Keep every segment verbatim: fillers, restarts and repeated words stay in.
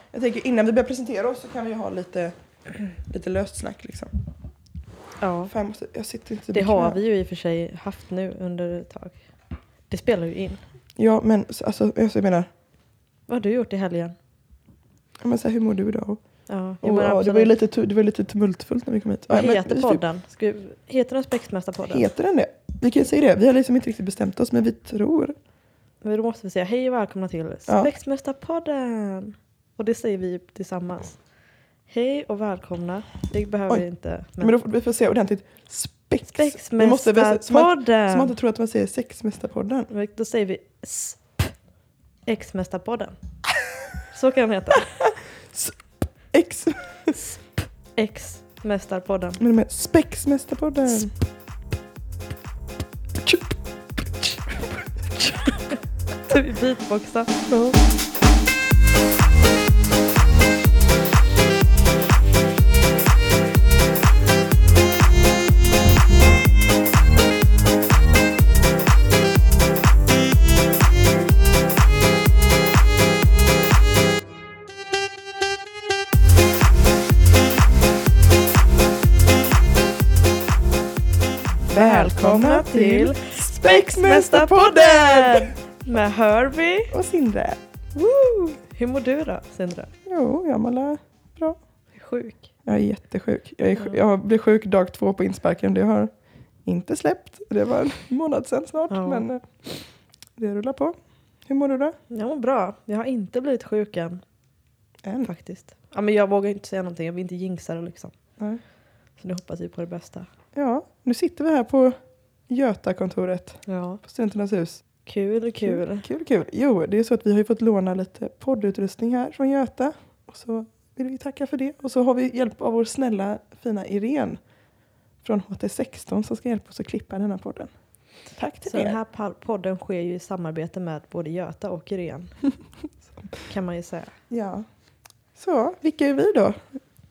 Jag tänker innan vi börjar presentera oss så kan vi ha lite, lite löst snack liksom. Ja, Fan, jag, måste, jag sitter inte det har vi ju i och för sig haft nu under ett tag. Det spelar ju in. Ja, men alltså, jag menar... Vad har du gjort i helgen? Men så här, hur mår du idag? Ja, Och, ja, det, var ju lite, det var lite tumultfullt när vi kom hit. Vad ja, heter men, podden? Ska, heter den Spexmästarpodden? Heter den det? Vi kan ju säga det. Vi har liksom inte riktigt bestämt oss, men vi tror. Men då måste vi säga hej och välkomna till Ja. Spexmästarpodden. Och det säger vi tillsammans. Hej och välkomna. Det behöver Oj. vi inte. Men, men då får vi får se ordentligt. Spex. Spexmästarpodden. Vi måste väl- Som man, som man inte tror att man säger sexmästarpodden. Då säger vi X-mästarpodden. Så kan den heta. X. X-mästarpodden. Men de är spexmästarpodden. Vi beatboxar. Ja. Välkomna till Spexmästarpodden! Med Herbie. Och Sindre. Woo! Hur mår du då, Sindre? Jo, jag mår bra. Sjuk. Jag är jättesjuk. Jag, är sjuk. jag blev sjuk dag två på insparken. Det har inte släppt. Det var en månad sedan snart. Ja. Men eh, det rullar på. Hur mår du då? Jag mår bra. Jag har inte blivit sjuk än. Än. Faktiskt. Ja, men jag vågar inte säga någonting. Jag vill inte jinxa det liksom. Nej. Så nu hoppas vi på det bästa. Ja, nu sitter vi här på Göta-kontoret. Ja. På Studenternas hus. Kul, kul. Kul, kul, kul. Jo, det är så att vi har ju fått låna lite poddutrustning här från Göta. Och så vill vi tacka för det. Och så har vi hjälp av vår snälla, fina Irene från H T sexton som ska hjälpa oss att klippa den här podden. Tack till Så er. den här pa- podden sker ju i samarbete med både Göta och Irene. Kan man ju säga. Ja. Så, vilka är vi då?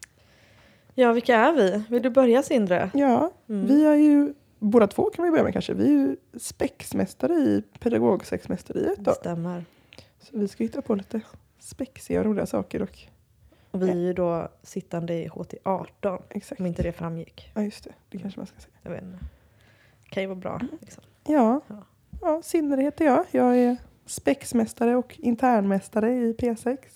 Ja, vilka är vi? Vill du börja, Sindre? Ja, Mm. vi är ju, båda två kan vi börja med kanske. Vi är ju spexmästare i pedagogsexmästeriet då. Stämmer. Så vi ska hitta på lite spexiga och roliga saker och Och vi är ju då sittande i H T arton. exakt. Om inte det framgick. Ja, just det. Det kanske man ska säga. Jag vet inte. Kan ju vara bra. Liksom. Ja, Ja. ja Sindre heter jag. Jag är spexmästare och internmästare i P sex.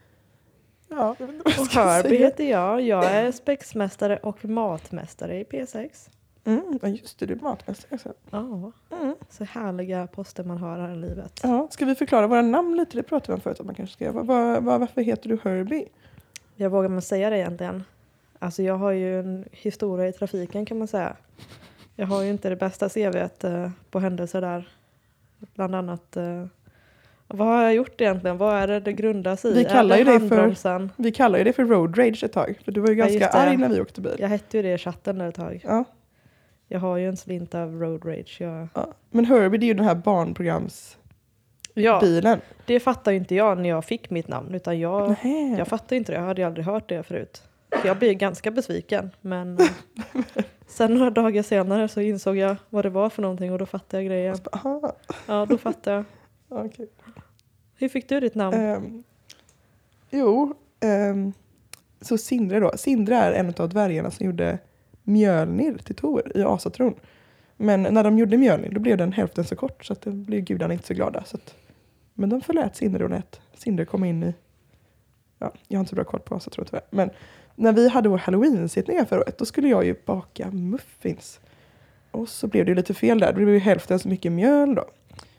Ja, jag vet inte vad jag Och ska Herbie säga. heter jag. Jag är spexmästare och matmästare i P sex. Mm, ja, just det. Du är matmästare också. Ja, Mm. så härliga poster man har här i livet. Ja, ska vi förklara våra namn lite? Det pratade vi om förut att man kanske ska göra. Var, var, varför heter du Herbie? Jag vågar man säga det egentligen. Alltså jag har ju en historia i trafiken kan man säga. Jag har ju inte det bästa C V:et eh, på händelser där. Bland annat... Eh, vad har jag gjort egentligen? Vad är det det grundar sig i? Vi kallar är ju det det för- handbromsen? Vi kallar ju det för road rage ett tag. För du var ju Ja, ganska just det. arg när vi åkte bil. Jag hette ju det i chatten där ett tag. Ja, Jag har ju en slint av road rage. Jag... ja. Men Herbie, det är ju den här barnprogramsbilen. Ja, det fattar ju inte jag när jag fick mitt namn. Utan jag, Nej. jag fattar inte det. Jag hade ju aldrig hört det förut. Så jag blir ganska besviken. Men eh, sen några dagar senare så insåg jag vad det var för någonting. Och då fattade jag grejen. Aha. Ja, då fattade jag. Okej. Hur fick du ditt namn? Ehm, jo, ehm, så Sindre då. Sindre är en av dvärgarna som gjorde Mjölnir till Tor i Asatron. Men när de gjorde Mjölnir då blev den hälften så kort så att det blev gudarna inte så glada. Så att, men de förlät Sindre och lät Sindre komma in i... Ja, jag har inte så bra koll på Asatron tyvärr. Men när vi hade vår Halloween-sittning förra året då skulle jag ju baka muffins. Och så blev det ju lite fel där. Det blev ju hälften så mycket mjöl då.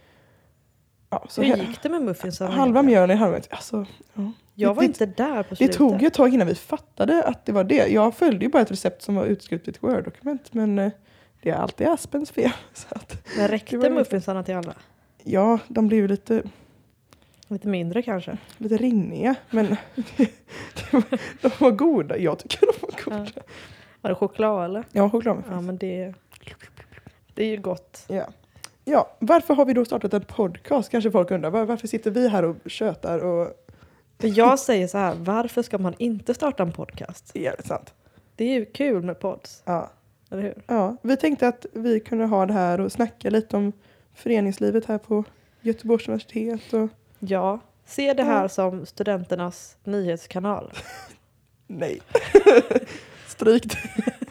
Ja, så Hur he- gick det med muffinsen? halva mjölen i halva... Alltså, ja. Jag var det, inte där på det slutet. tog ju ett tag innan vi fattade att det var det. Jag följde ju bara ett recept som var utskrivet i ett Word-dokument. Men eh, det är alltid Aspens fel. Så att, Men räckte det var- muffinsarna till alla? ja, de blev ju lite, Lite mindre kanske. lite rinniga. Men det var, de var goda. Jag tycker de var goda. Ja. Var det choklad eller? Ja, choklad med Ja, men det, det är ju gott. Ja. Ja, varför har vi då startat en podcast? Kanske folk undrar. Var, varför sitter vi här och tjötar och... För jag säger så här, varför ska man inte starta en podcast? Det är sant. Det är ju kul med pods, Ja. eller hur? Ja, vi tänkte att vi kunde ha det här och snacka lite om föreningslivet här på Göteborgs universitet. Och... Ja, Se det här Ja. som studenternas nyhetskanal. Nej. Stryk det.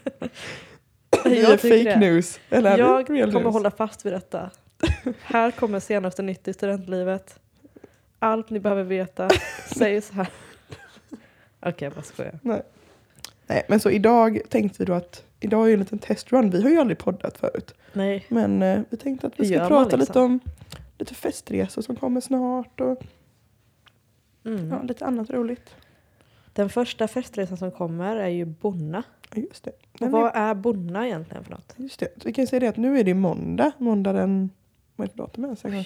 Vi Jag är tycker fake det. news. Eller är Jag det real kommer news? hålla fast vid detta. Här kommer senaste nytt i studentlivet. Allt ni behöver veta sägs här. Okej, okay, jag bara skojar. Nej. Nej, men så idag tänkte vi då att idag är ju en liten testrun. Vi har ju aldrig poddat förut. Nej. Men eh, vi tänkte att vi Hur ska gör prata man liksom? lite om lite festresor som kommer snart och Mm. ja, lite annat roligt. Den första festresan som kommer är ju Bonna. Ja, just det. Och Den vad är, är Bonna egentligen för något? just det. Så vi kan ju säga det att nu är det måndag. Måndag den... Vad är det datum ens? en gång?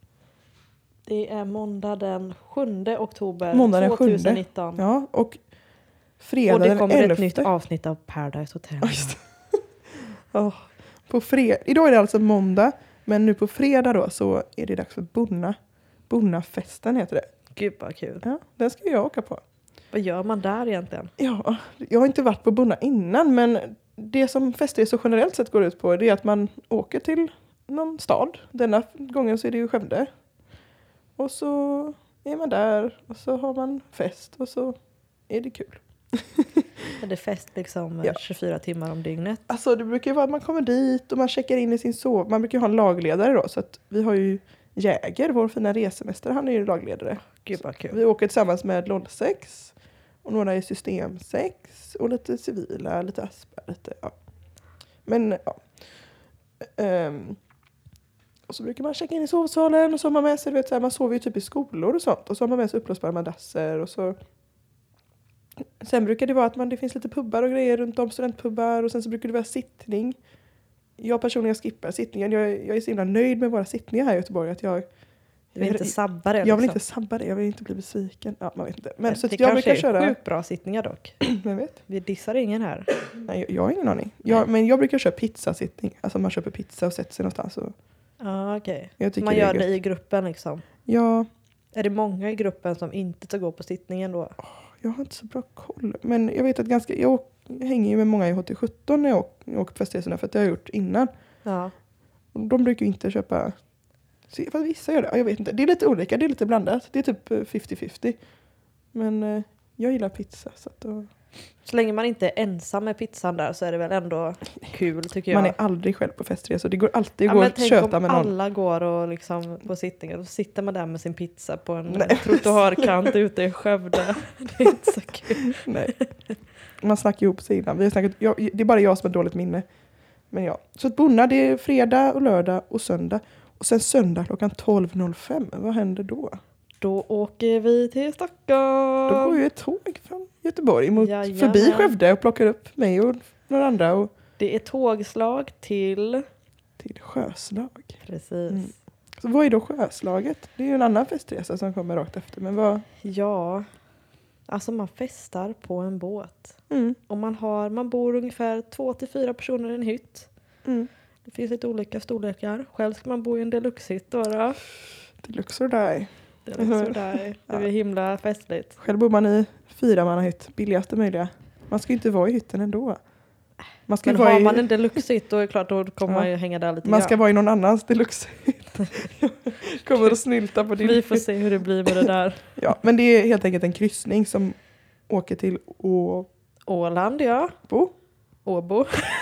Det är måndag den sjunde oktober Måndag den sjunde. tjugonitton. Ja, och fredag Och det den kommer elfte. ett nytt avsnitt av Paradise Hotel. Ja, just det. Ja, på fred... Idag är det alltså måndag. Men nu på fredag då så är det dags för Bonna. Bonnafesten heter det. Gud vad kul. Ja, den ska jag åka på. Vad gör man där egentligen? Ja, jag har inte varit på Bonna innan, men det som festresor generellt sett går ut på det är att man åker till någon stad. Denna gången så är det ju Skövde. Och så är man där och så har man fest och så är det kul. Är det fest liksom Ja. tjugofyra timmar om dygnet? Alltså det brukar ju vara att man kommer dit och man checkar in i sin sov. Man brukar ju ha en lagledare då, så att vi har ju Jäger, vår fina resemästare, han är ju lagledare. Gud vad kul. Vi åker tillsammans med LOL sex och några i system sex och lite civila, lite aspar, lite ja. Men ja. Um, och så brukar man checka in i sovsalen och så har man med sig, du vet, så här, man sover ju typ i skolor och sånt och så har man med sig upplösbara madrasser och så. Sen brukar det vara att man, det finns lite pubbar och grejer runt om, studentpubbar, och sen så brukar det vara sittning. Jag personligen skippar sittningen. Jag, jag är så himla nöjd med våra sittningar här i Göteborg att jag Du vill inte sabba det jag vill liksom. inte sabba det, jag vill inte bli besviken. Ja, man vet inte. Men så det att jag kanske brukar är köra... sjukt bra sittningar dock. Jag vet. Vi dissar ingen här. Nej, jag, jag har ingen aning. Jag, men jag brukar köra pizzasittning. Alltså man köper pizza och sätter sig någonstans. Och Ja, okej. jag tycker Man det är gör det gött. i gruppen liksom. Ja, Är det många i gruppen som inte ska gå på sittningen då? jag har inte så bra koll. Men jag vet att ganska... Jag, åk, jag hänger ju med många i H T sjutton när jag åker, jag åker på festresorna, för att det har jag gjort innan. Ja. Och de brukar ju inte köpa... Se, fast vissa gör det. Ja, jag vet inte. Det är lite olika. Det är lite blandat. Det är typ eh, femtio femtio. Men eh, jag gillar pizza. Så att då... Så länge man inte är ensam med pizzan där så är det väl ändå kul tycker jag. Man är aldrig själv på festresor. Det går alltid Ja, går men att tänk köta om med någon. alla går och liksom på sittningen. Då sitter man där med sin pizza på en Nej. trottoarkant ute i Skövde. Det är inte så kul. Nej. Man snackar ihop sig innan. Vi har snackat, jag, det är bara jag som har dåligt minne. Men ja. Så att Bonna, det är fredag och lördag och söndag. Och sen söndag klockan tolv noll fem. Vad händer då? Då åker vi till Stockholm. Då går ju ett tåg från Göteborg mot, Jajamän. förbi Skövde och plockar upp mig och några andra och Det är tågslag till... till Sjöslag. Precis. Mm. Så vad är då Sjöslaget? Det är ju en annan festresa som kommer rakt efter. Men vad... Ja, alltså man festar på en båt. Mm. Och man, har, man bor ungefär två till fyra personer i en hytt. Mm. Det finns lite olika storlekar. Själv ska man bo i en deluxe-hytt då. då. Deluxe or die. Deluxe där. Det är himla festligt. Själv bor man i fyramannahytt. Billigaste möjliga. Man ska ju inte vara i hytten ändå. Man ska Men vara har i... man en deluxe-hytt då är det klart då kommer Ja. man ju hänga där lite Man grann. ska vara i någon annans deluxe-hytt. Kommer att snylta på din Vi får hytt. se hur det blir med det där. Ja, men det är helt enkelt en kryssning som åker till Åbo. Åland, ja. Åbo.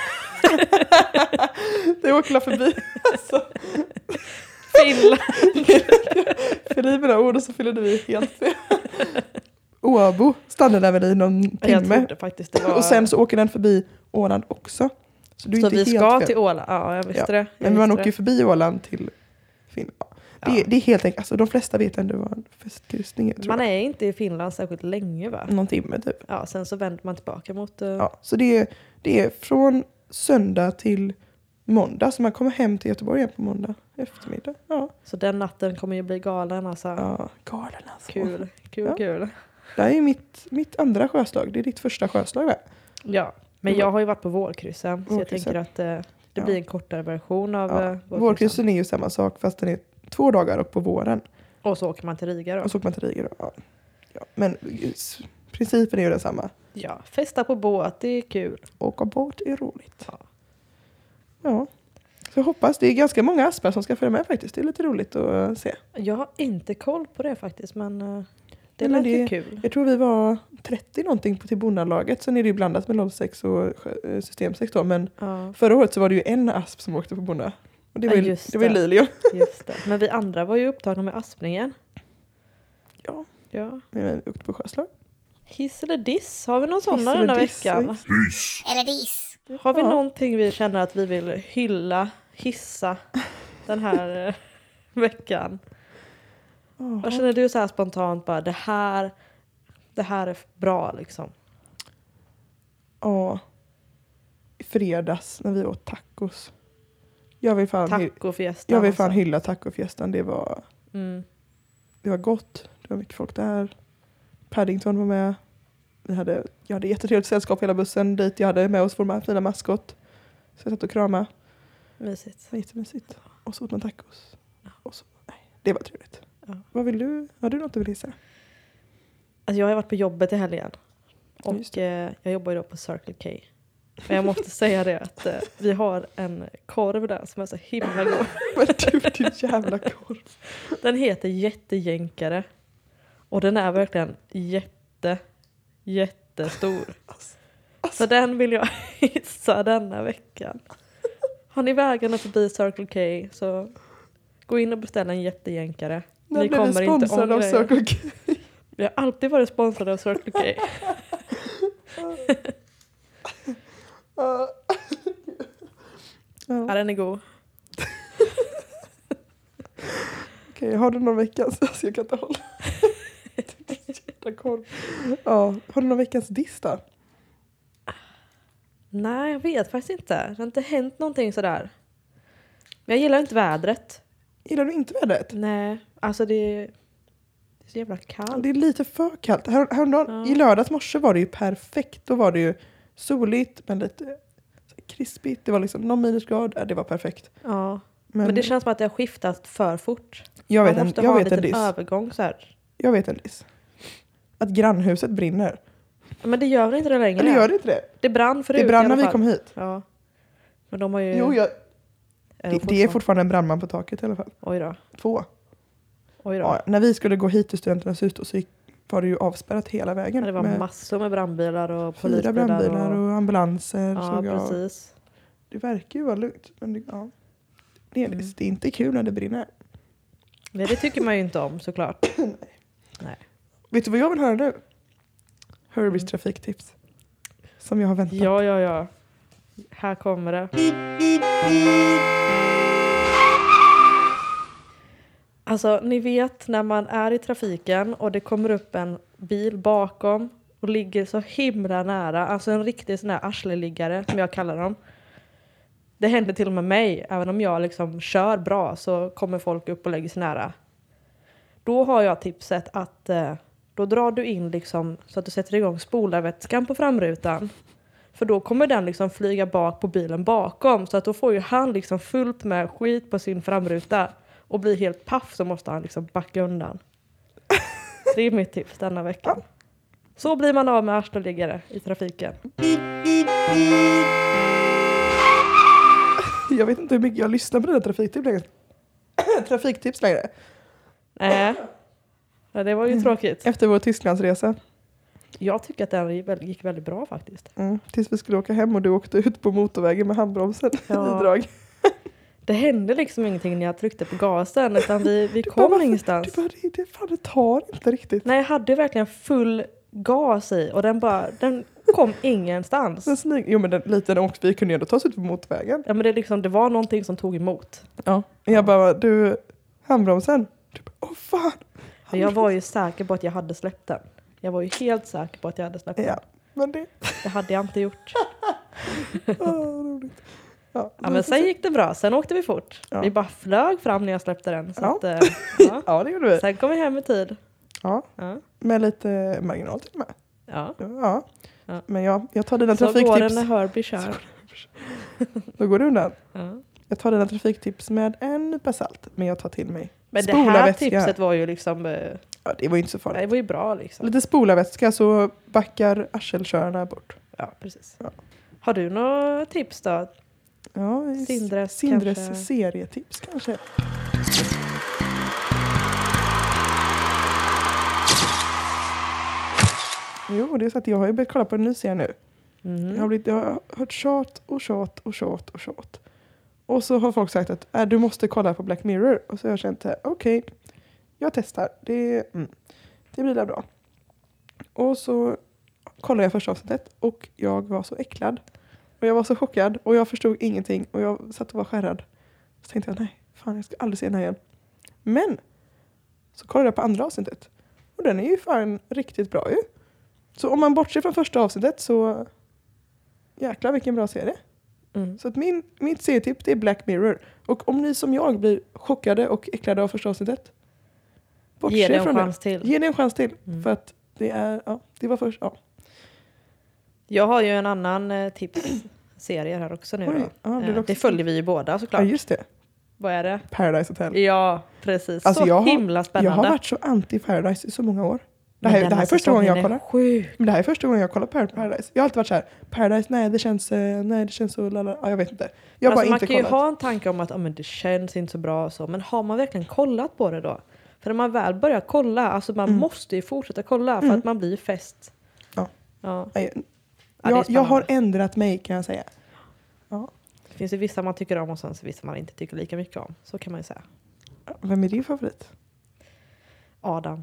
Det åker förbi. Alltså, Finland. fyll i mina ord och så fyller du i helt fel. Åbo stannar där väl i någon Jag timme. trodde faktiskt det var... Och sen så åker den förbi Åland också. Så, du är så inte vi helt ska fel. till Åland. Ja, jag visste Ja, det. Jag Men man visste åker ju det. förbi Åland till Finland. Det, Ja. är, det är helt enkelt, alltså de flesta vet ändå vad en festkryssning är, tror Man jag. är inte i Finland särskilt länge va? Någon timme typ. Ja, sen så vänder man tillbaka mot... Uh... Ja, så det är, det är från söndag till måndag. Så man kommer hem till Göteborg igen på måndag eftermiddag. Ja, Så den natten kommer ju bli galen alltså. ja galen alltså. Kul, kul, Ja. kul. Det här är mitt, mitt andra sjöslag. Det är ditt första sjöslag, va? Ja, men jag har ju varit på vårkryssen. Så jag Vårkryssen. tänker att eh, det Ja. blir en kortare version av Ja. ja. vårkryssen. Vårkryssen är ju samma sak fast den är två dagar och på våren. Och så åker man till Riga då. Och så åker man till Riga då. Ja. Ja. Men s- principen är ju densamma. Ja, festa på båt, det är kul. Åka båt är roligt. Ja. Ja. Så jag hoppas, det är ganska många aspar som ska följa med faktiskt. Det är lite roligt att se. Jag har inte koll på det faktiskt, men uh, det Nej, lät ju det, kul. Jag tror vi var trettio någonting på till bondalaget. Sen är det ju blandat med noll sex och system sex då. Men Ja. förra året så var det ju en asp som åkte på bonda. Och det var ju, Ja, det. just Det var ju det. Lilio. Just det. Men vi andra var ju upptagna med aspningen. Ja, Ja. vi åkte på sjöslag. Hiss eller diss? Har vi någon sån Hiss den eller här diss, veckan? Hiss eller diss. Har vi Ja. någonting vi känner att vi vill hylla, hissa den här eh, veckan? Jaha. Vad känner du så här spontant bara, det här, det här är bra liksom? Ja. I fredags när vi åt tacos. Jag vill fan, hy- Tacofiestan. jag vill fan alltså. hylla tacofiestan. Det var, Mm. det var gott. Det var mycket folk där. Paddington var med. Vi hade, jag hade jättetrevligt sällskap hela bussen dit. Jag hade med oss vår fina maskot. Så jag satt och kramade. Mysigt. Det var jättemysigt. Och så åt man tacos. Och så, nej, det var trevligt. Ja. Vad vill du? Har du något du vill hissa? Alltså jag har varit på jobbet i helgen. Just Och eh, jag jobbar ju då på Circle K. Men jag måste säga det att eh, vi har en korv där som är så himla god. Men du, din jävla korv. Den heter jättejänkare. Och den är verkligen jätte, jättestor. Alltså, Så den vill jag hissa denna veckan. Har ni vägarna förbi Circle K så gå in och beställa en jättejänkare. när Ni blev vi kommer inte sponsrade av ångra er. Circle K? Vi har alltid varit sponsrade av Circle K. Ja. Ja, den är god. Okej, har du någon veckans... Alltså jag kan inte hålla. Jävla korv. Ja, har du någon veckans diss då? Nej, jag vet faktiskt inte. Det har inte hänt någonting sådär. Men jag gillar inte vädret. Gillar du inte vädret? Nej, alltså det är, det är så jävla kallt. Det är lite för kallt. Här, häromdagen, Ja. I lördags morse var det ju perfekt. Då var det ju soligt men lite så här krispigt. Det var liksom någon minusgrad. Ja, det var perfekt. Ja, Men, men det känns som att det har skiftat för fort. jag vet Man en, måste jag ha en vet en liten diss. övergång så här. Jag vet en diss. Att grannhuset brinner. Men det gör väl inte det längre? Eller gör det inte det? Det brann förut Det brann i när alla vi fall. kom hit. Ja. Men de har ju... Jo, jag, är det, de det är fortfarande en brandman på taket i alla fall. Oj då. Två. Oj då. Ja, när vi skulle gå hit till Studenternas hus då, så gick, var det ju avspärrat hela vägen. Men det var med massor med brandbilar och fyra polisbilar. brandbilar och, och... ambulanser. Ja, såg jag. precis. Det verkar ju vara lugnt. Men det, ja. det, är, Mm. det är inte kul när det brinner. Nej, det tycker man ju inte om såklart. Vet du vad jag vill höra nu? Herbies Mm. trafiktips. Som jag har väntat. Ja, ja, ja. Här kommer det. Alltså, ni vet när man är i trafiken och det kommer upp en bil bakom och ligger så himla nära. Alltså en riktig sån här arsleliggare som jag kallar dem. Det händer till och med mig. Även om jag liksom kör bra så kommer folk upp och lägger sig nära. Då har jag tipset att eh, då drar du in liksom så att du sätter igång spolarvätskan på framrutan. För då kommer den liksom flyga bak på bilen bakom. Så att då får ju han liksom fullt med skit på sin framruta. Och blir helt paff så måste han liksom backa undan. Det är mitt tips denna veckan. Så blir man av med arsleliggare i trafiken. Jag vet inte hur mycket jag lyssnar på dina trafiktips längre. trafiktips längre. Nej, ja, det var ju tråkigt. Efter vår Tysklandsresa. Jag tycker att den gick väldigt bra faktiskt. Mm. Tills vi skulle åka hem och du åkte ut på motorvägen med handbromsen Ja. i drag. Det hände liksom ingenting när jag tryckte på gasen. Utan vi, vi Du kom bara, ingenstans. Du bara, det, det, fan, det tar inte riktigt. Nej, jag hade verkligen full gas i. Och den bara, den kom ingenstans. Den snygg. Jo men den, lite den åkte, vi kunde ju ändå ta oss ut på motorvägen. Ja, men det, liksom, det var någonting som tog emot. Ja. Jag bara, du, handbromsen. Du bara, åh fan. För jag var ju säker på att jag hade släppt den. Jag var ju helt säker på att jag hade släppt den. Ja, men det... Det hade jag inte gjort. Åh, roligt. Ja, Ja, men sen gick det bra. Sen åkte vi fort. Ja. Vi bara flög fram när jag släppte den. Så Ja. att, eh, ja. Ja, det gjorde vi. Sen kom vi hem i tid. Ja, Ja. med lite marginal till och med. Ja. Ja. Ja. Men jag, jag tar dina Så går det trafiktips. när Herbie kör. Då går det undan. Ja. Jag tar dina trafiktips med en nypa salt. Men jag tar till mig Men det här spolarvätska. tipset var ju liksom... eh, Ja, det var ju inte så Det farligt. var ju bra liksom. Lite spolarvätska så backar arselkörarna bort. Ja, precis. Ja. Har du några tips då? Ja, Sindres, Sindres kanske. serietips kanske. Jo, det är så att jag har ju börjat kolla på en ny serie nu. Mm. Jag, har blivit, jag har hört tjat och tjat och tjat och tjat. Och så har folk sagt att äh, du måste kolla på Black Mirror. Och så har jag känt så här, okej, okay, jag testar. Det, mm, det blir där bra. Och så kollade jag första avsnittet och jag var så äcklad. Och jag var så chockad och jag förstod ingenting. Och jag satt och var skärrad. Så tänkte jag, nej, fan jag ska aldrig se den här igen. Men så kollade jag på andra avsnittet. Och den är ju fan riktigt bra ju. Så om man bortser från första avsnittet så jäklar vilken bra serie. Mm. Så att min, mitt serietips det är Black Mirror. Och om ni som jag blir chockade och äcklade av första avsnittet. Ge det en från chans det. till. Ge det en chans till. Mm. För att det är, ja, det var först, ja. Jag har ju en annan eh, tipsserie här också nu. Oj, Då. ja, det Eh, låter det följer vi ju båda såklart. Ja, just det. Vad är det? Paradise Hotel. Ja, precis. Alltså, så jag har- himla spännande. Jag har varit så anti-Paradise i så många år. Det Men här, denna det här är första gången jag säsongen är kollar. sjuk. Men det här är första gången jag kollar på Paradise. Jag har alltid varit så här, Paradise, nej det känns, eh, nej det känns så lala. Ja, jag vet inte. Jag har Alltså, bara man inte kan ju kollat. ha en tanke om att oh, men det känns inte så bra och så. Men har man verkligen kollat på det då? För när man väl börjar kolla, alltså man Mm. måste ju fortsätta kolla för Mm. att man blir fäst. Ja. Ja. Nej, Ja, det är jag, jag har spännande. ändrat mig kan jag säga. Ja. Det finns ju vissa man tycker om och sen så vissa man inte tycker lika mycket om. Så kan man ju säga. Vem är din favorit? Adam.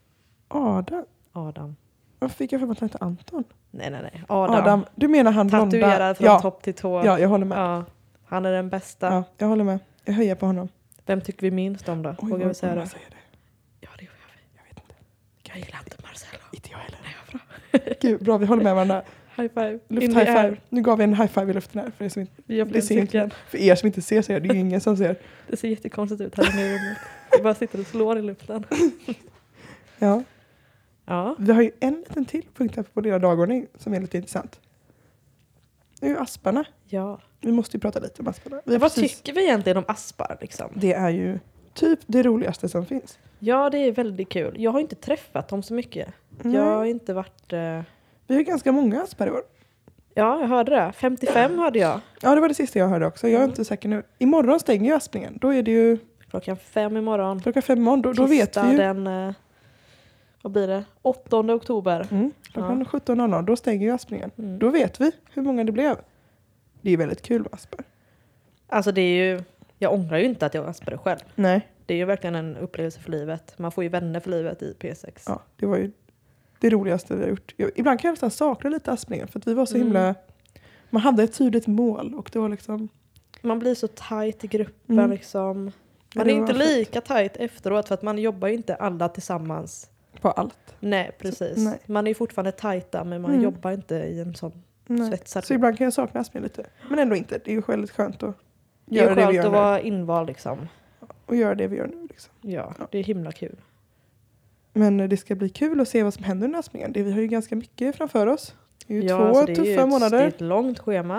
Adam. Adam. Varför fick jag för mig att han hette Anton? Nej, nej, nej. Adam. Adam. Du menar han blonda? Tatuerad från Ja. topp till tå. Ja, jag håller med. Ja. Han är den bästa. Ja, jag håller med. Jag höjer på honom. Vem tycker vi minst om då? Oj, Vågar vi vad- säga vad det? man säger det? Ja, det gör vi. Jag vet inte. Jag gillar inte Marcello. Inte jag heller. Nej, vad bra. Gud, bra. Vi håller med varandra. High five. Luft In high the five. air. Nu gav vi en high five i luften här. För, det som inte, Vi gör det det ser inte, cykeln. för er som inte ser så är det ju ingen som ser. Det ser jättekonstigt ut här inne i rummet. Vi bara sitter och slår i luften. Ja. Ja. Vi har ju en liten till punkt här på vår dagordning som är lite intressant. Det är ju asparna. Ja. Vi måste ju prata lite om asparna. Vi har Vad precis- tycker vi egentligen om aspar liksom? Det är ju typ det roligaste som finns. Ja, det är väldigt kul. Jag har inte träffat dem så mycket. Nej. Jag har inte varit... Eh... Vi har ganska många aspar i år. Ja, jag hörde det. femtiofem hörde jag. Ja, det var det sista jag hörde också. Jag är Mm. inte säker nu. Imorgon stänger ju Aspningen. Då är det ju Klockan fem imorgon. klockan fem imorgon. Då, då vet Tisdag vi ju. den... Eh... Vad blir det? åttonde oktober. Mm, klockan Ja. sjutton noll noll. Då stänger ju Aspningen. Mm. Då vet vi hur många det blev. Det är väldigt kul med aspar. Alltså det är ju... Jag ångrar ju inte att jag aspade själv. Nej. Det är ju verkligen en upplevelse för livet. Man får ju vänner för livet i P sex. Ja, det var ju det roligaste vi har gjort. Jag, ibland kan jag nästan sakna lite Aspningen. För att vi var så Mm. himla... Man hade ett tydligt mål. Och det var liksom... Man blir så tajt i gruppen Mm. liksom. Ja, Man det är var inte fint. lika tajt efteråt för att man jobbar ju inte alla tillsammans. På allt. Nej, precis. nej. Man är ju fortfarande tajta men man Mm. jobbar inte i en sån Nej. svetsad Så ibland kan jag sakna Aspningen lite. Men ändå inte. Det är ju väldigt skönt att Det är göra det vi skönt gör att nu. vara invald liksom. Och göra det vi gör nu liksom. Ja, Ja. det är himla kul. Men det ska bli kul att se vad som händer under Aspningen. Det, vi har ju ganska mycket framför oss. Det är ju Ja, två alltså det är tuffa ju ett, månader. Det är ett långt schema.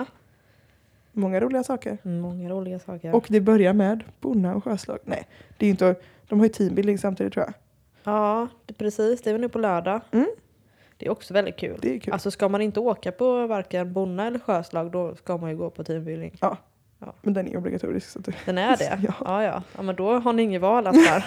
Många roliga saker. Många roliga saker. Och det börjar med Bonna och Sjöslag. Nej, det är inte, de har ju teambuilding samtidigt tror jag. Ja, det, precis. Det är väl nu på lördag. Mm. Det är också väldigt kul. Det är kul. Alltså ska man inte åka på varken Bonna eller Sjöslag då ska man ju gå på teambuilding. Men den är obligatorisk. Så att det, Den är det? Ja. ja, ja. Ja, men då har ni inget val alltså.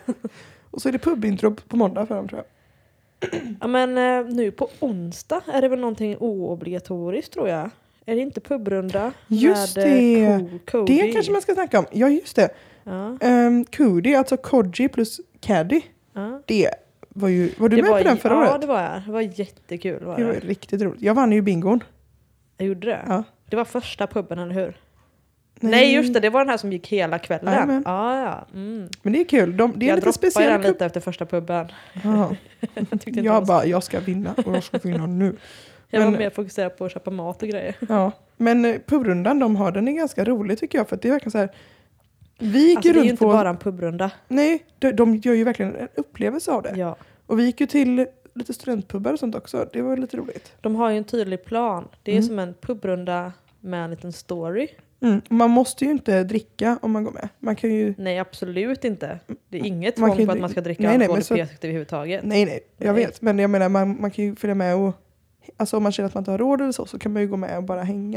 och så är det pubintro på måndag för dem tror jag. Ja, men eh, nu på onsdag är det väl någonting oobligatoriskt tror jag. Är det inte pubrunda? Just med, eh, det. Co- Cody? Det kanske man ska snacka om. Ja, just det. Ja, Um, Cody, alltså Kodji plus Caddy. ja. Det var ju... Var du Det med var, på den förra ja, året? det var jag. Det var jättekul. Var Det det. var riktigt roligt. Jag vann ju bingon. Jag gjorde det. Ja. Det var första puben, eller hur? Nej, just det. Det var den här som gick hela kvällen. Jajamän. Ja, ja. Mm. Men det är kul. De, det är Jag lite droppade speciella den pub. lite efter första puben. Ja. Jag, tyckte inte det Jag var bara, så- jag ska vinna och jag ska vinna nu. jag var men- mer fokuserad på att köpa mat och grejer. Ja, men eh, pubrundan de har, den är ganska rolig tycker jag. För att det är verkligen så här. Vi gick Alltså, ju det är runt ju inte på... bara en pubrunda. Nej, de, de gör ju verkligen en upplevelse av det. Ja. Och vi gick ju till lite studentpubbar och sånt också. Det var lite roligt. De har ju en tydlig plan. Det är Mm. som en pubrunda med en liten story. Mm. Och man måste ju inte dricka om man går med. Man kan ju... Nej, absolut inte. Det är inget Man tvång kan på ju- att man ska dricka nej, nej, alkohol men och så- P sex överhuvudtaget. Nej, nej, jag Nej. vet. Men jag menar, man, man kan ju följa med och... Alltså om man känner att man inte har råd eller så, så kan man ju gå med och bara hänga.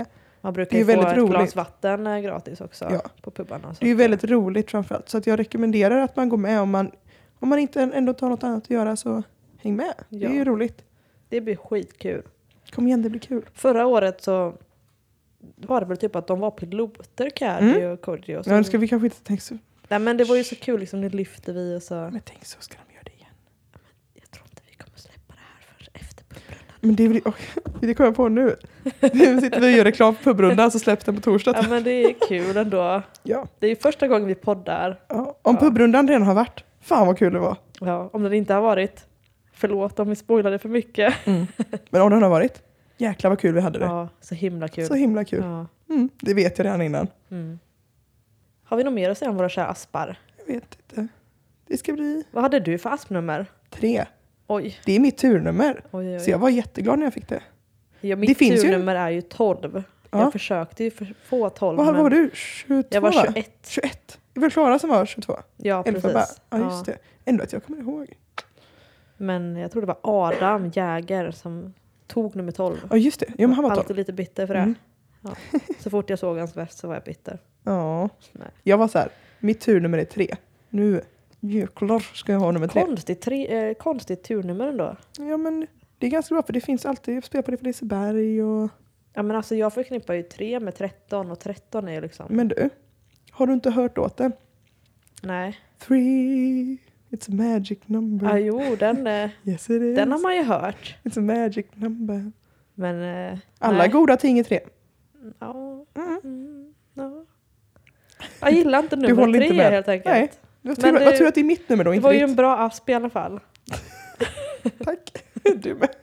Man brukar Det är ju ju få väldigt ett roligt. glas vatten eh, gratis också Ja. på pubarna. Så Det är ju att, väldigt roligt framförallt. Så att jag rekommenderar att man går med. Om man, om man inte ändå tar något annat att göra så häng med. Det är Ja. ju roligt. Det blir skitkul. Kom igen, det blir kul. Förra året så var det väl typ att de var piloter, Caddy Mm. och Kodjo. Ja, nu ska vi kanske inte tänka så. Nej, men det var ju så kul, liksom, nu lyfter vi och så. Men tänk så ska de göra det igen. Jag tror inte vi kommer släppa det här förrän efter pubrundan. Men det, är väl, oh, det kommer jag på nu. Nu sitter vi och gör reklam för pubrundan så släpps den på torsdag. Ja, men det är kul ändå. Ja. Det är ju första gången vi poddar. Ja. Om Ja. pubrundan redan har varit. Fan vad kul det var. Ja, om den inte har varit. Förlåt om vi spoilade för mycket. Mm. Men om den har varit. Jäklar vad kul vi hade det. Ja, så himla kul. Så himla kul. Ja. Mm, det vet jag redan innan. Mm. Har vi något mer att säga om våra kära aspar? Jag vet inte. Det ska bli Vad hade du för aspnummer? tre. Oj. Det är mitt turnummer. Oj, oj. Så jag var jätteglad när jag fick det. Ja, det mitt finns ju- turnummer är ju tolv. Ja. Jag försökte ju för, få tolv. Vad men var du? tjugotvå jag var va? tjugoett. tjugoett. Det var Klara som var tjugotvå. Ja, Elfa precis. bara. Ja, just det. Ändå att jag kommer ihåg. Men jag tror det var Adam Jäger som tog nummer tolv. Ja, just det. Ja, men han var Alltid tolv. lite bitter för det. Mm. Ja. Så fort jag såg hans väst så var jag bitter. Ja. Nej. Jag var så här. Mitt turnummer är tre. Nu jäklar ska jag ha nummer tre. Konstigt, tre, eh, konstigt turnummer ändå. Ja, men det är ganska bra för det finns alltid. Jag spelar på det för Liseberg och... Ja, men alltså jag förknippar ju tre med tretton och tretton är ju liksom... Men du, har du inte hört låten? Nej. Three, it's a magic number. Ja, jo, den, eh, Yes it is. den har man ju hört. It's a magic number. Men... Eh, Alla nej. goda ting är tre. Ja. Mm. Mm, ja. Jag gillar inte Du nummer håller tre inte med. helt enkelt. Nej. Jag Men tror, det- jag tror att det är mitt nummer då, Det inte var ju ditt. en bra asp i alla fall. Tack. Du med.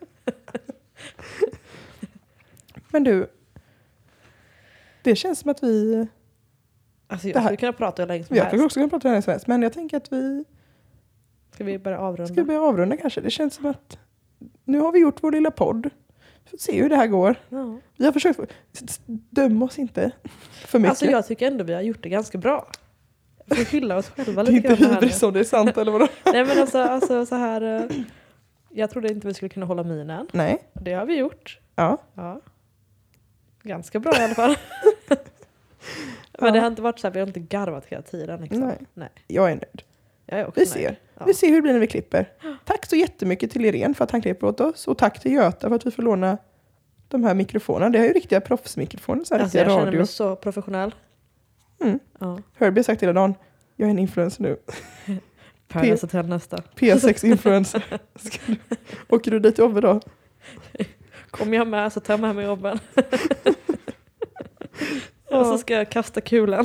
Men du. Det känns som att vi... Alltså jag Det här- skulle kunna prata hur länge som Jag helst. skulle också kunna prata hur länge som helst. Men jag tänker att vi Ska vi börja avrunda? ska börja avrunda kanske. Det känns som att nu har vi gjort vår lilla podd. Vi får se hur det här går. Ja. Vi har försökt... Döm oss inte för mycket. Alltså jag tycker ändå vi har gjort det ganska bra. Vi får hylla oss själva det är lite inte grann här nu. hybris om det är sant eller vadå? Nej men alltså, alltså så här. eh, Jag trodde inte vi skulle kunna hålla minen. Nej. Det har vi gjort. Ja. Ja. Ganska bra i alla fall. Men Ja. det har inte varit så här, vi har inte garvat hela tiden. Liksom. Nej. Nej. Jag är nöjd. Jag är också Vi nöjd. ser. Ja. Vi ser hur det blir när vi klipper. Tack så jättemycket till Irene för att han klipper åt oss. Och tack till Göta för att vi får låna de här mikrofonerna. Det är ju riktiga proffsmikrofoner. Så här Alltså jag riktiga känner radio. mig så professionell. Mm. Ja. Herbie har sagt hela dagen. Jag är en influencer nu. Paradise Hotel nästa. P sex influencer. Ska du, åker du dit till jobbet då? Kom jag med så tar jag med mig jobben. Ja. Och så ska jag kasta kulan.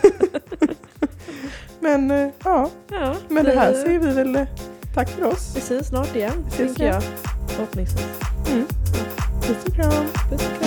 Men eh, ja, Ja, men det här vi- säger vi väl eh, tack för oss. Vi ses snart igen, ses tänker igen. jag. Förhoppningsvis. Mm. Puss och kram. Puss och kram.